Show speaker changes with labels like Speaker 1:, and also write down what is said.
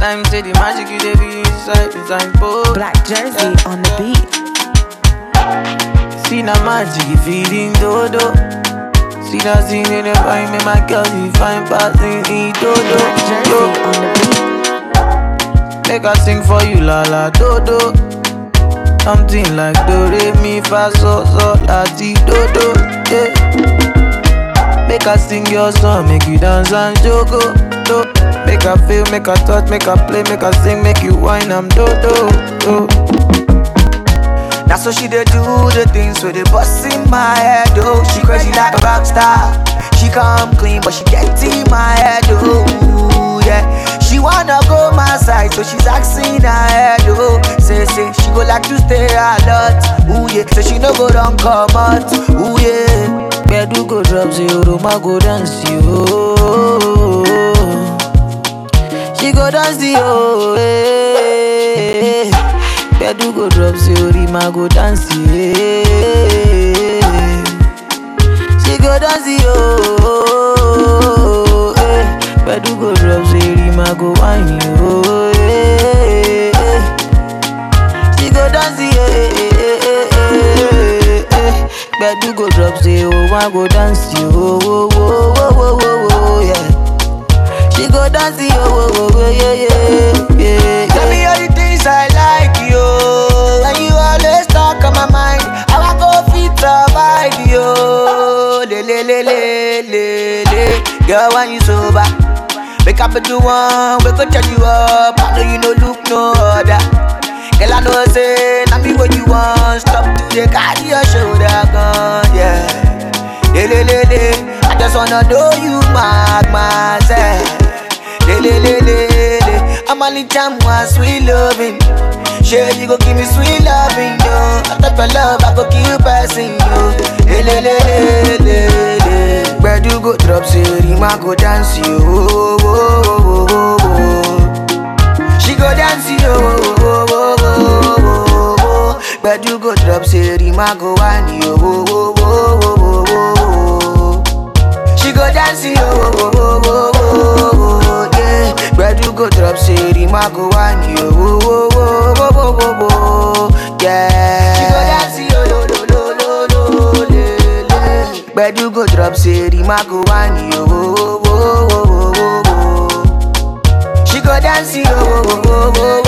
Speaker 1: time, say the magic you dey be inside both.
Speaker 2: Black Jersey on the beat.
Speaker 1: See na magic you feeding dodo. See that scene in the fine, me my girl you fine passing in dodo.
Speaker 2: Black Jersey on the beat.
Speaker 1: Make I sing for you la la dodo. Something like do re mi fa so la ti dodo. Yeah. Make I sing your song, make you dance and jogo. Do. Make I feel, make I touch, make I play, make I sing, make you whine, I'm dodo. Do. That's how she dey do the things with the bust in my head, oh. She crazy like a rock star. She come clean, but she get in my head, oh, yeah. She wanna go my side, so she's asking her head, oh. Say, she go like to stay a lot, ooh, yeah. So she no go down come out, ooh, yeah. Bedu go drop zero, ma go dance, yo. She go dance, yo, eh. Bedu go drop zero, ma go dance, yeah. She go dance, yo. Bedu go drop zero, ma go wine, yo. She go dance, yeah. Bedu go drop zero, ma go dance, yo. Yeah. She go dance, yo. Yeah. Tell me all the things I like, yo. And you always talk on my mind. How I go fit survive, yo. Le. Girl, when you sober, wake up at you one, we gon' charge you up. I know you no look no other. Girl, I know say, now me what you want. Stop to the carry your shoulder gun, yeah. Le. I just wanna know you mark myself. Le. I'm only jam one sweet loving. Sure, you go give me sweet loving, yo. I thought for love, I go kill person, yo. Le. Where do you go drop zero, ma go dance, yo. She go dance, yo. Where do you go drop zero, ma go wine, yo. She go dance, yo. Yeah. Where do you go drop zero, ma go wine, yo. Yeah. She go dance, yo. Where do you go drop zero, ma go wine, yo. She go dance, yo.